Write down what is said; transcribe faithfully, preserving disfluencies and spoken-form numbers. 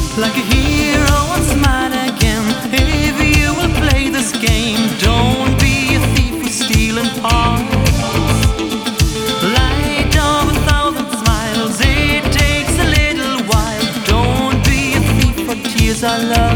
like a hero and smile again. If you will play this game, don't be a thief with stealing hearts. Light of a thousand smiles, it takes a little while. Don't be a thief for tears I love.